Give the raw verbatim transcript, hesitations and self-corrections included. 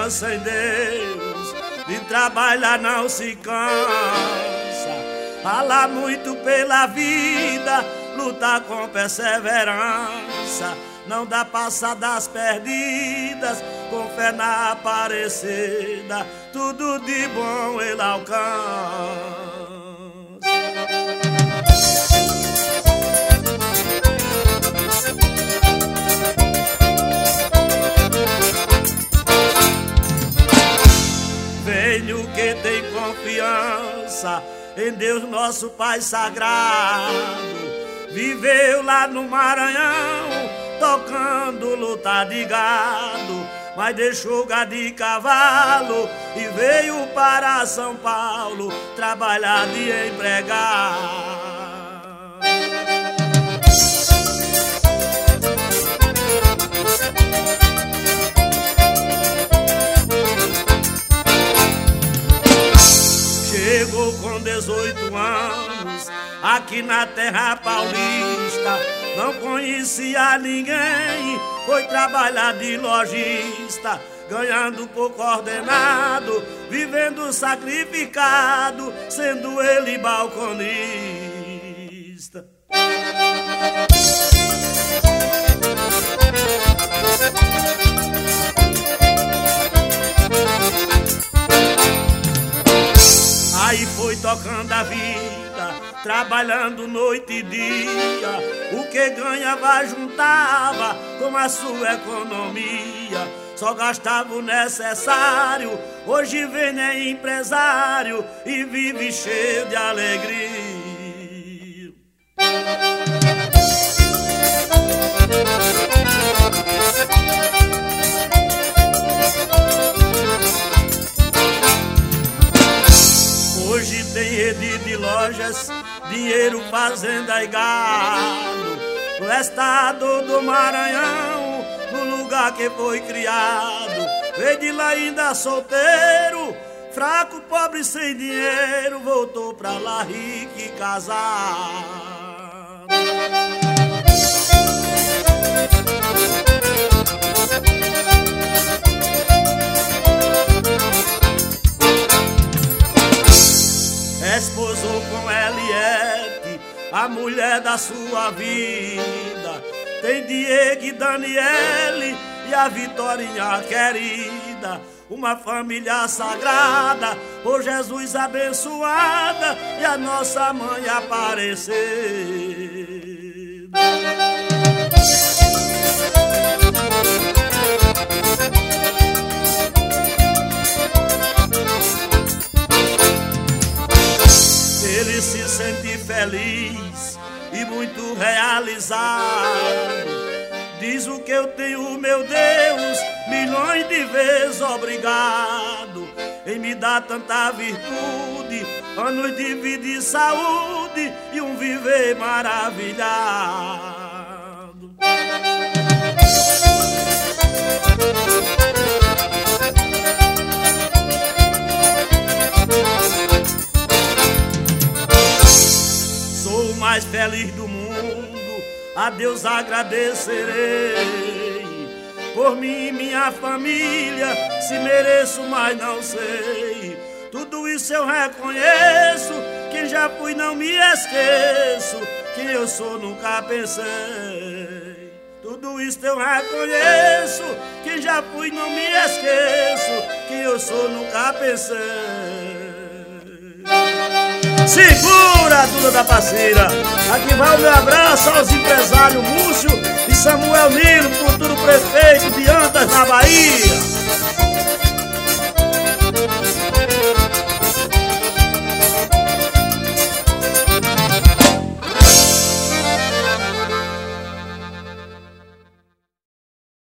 confiança em Deus, de trabalhar não se cansa, rala muito pela vida, lutar com perseverança, não dá passadas perdidas, com fé na Aparecida, tudo de bom ele alcança. Venho que tem confiança em Deus nosso Pai sagrado, viveu lá no Maranhão, tocando luta de gado, mas deixou gado de cavalo e veio para São Paulo trabalhar de empregado. Chegou com dezoito anos aqui na terra paulista, não conhecia ninguém, foi trabalhar de lojista, ganhando pouco ordenado, vivendo sacrificado, sendo ele balconista. Aí foi tocando a vida, trabalhando noite e dia, o que ganhava juntava com a sua economia, só gastava o necessário, hoje vem é empresário e vive cheio de alegria. Hoje tem rede de lojas, dinheiro, fazenda e gado, no estado do Maranhão, no lugar que foi criado. Veio de lá ainda solteiro, fraco, pobre, sem dinheiro, voltou pra lá rico e casado. Esposou com Eliette, a mulher da sua vida, tem Diego e Daniele e a Vitorinha querida, uma família sagrada, por Jesus abençoada, e a nossa mãe Aparecida. Ele se sente feliz e muito realizado, diz: o que eu tenho, meu Deus, milhões de vezes obrigado, em me dar tanta virtude, anos de vida e saúde e um viver maravilhado. Sou o mais feliz do mundo, a Deus agradecerei, por mim e minha família, se mereço, mas não sei. Tudo isso eu reconheço, que já fui, não me esqueço, que eu sou, nunca pensei. Tudo isso eu reconheço, que já fui, não me esqueço, que eu sou, nunca pensei. Segura, Duda da Parceira! Aqui vai o meu abraço aos empresários Múcio e Samuel Nilo, futuro prefeito de Antas, na Bahia.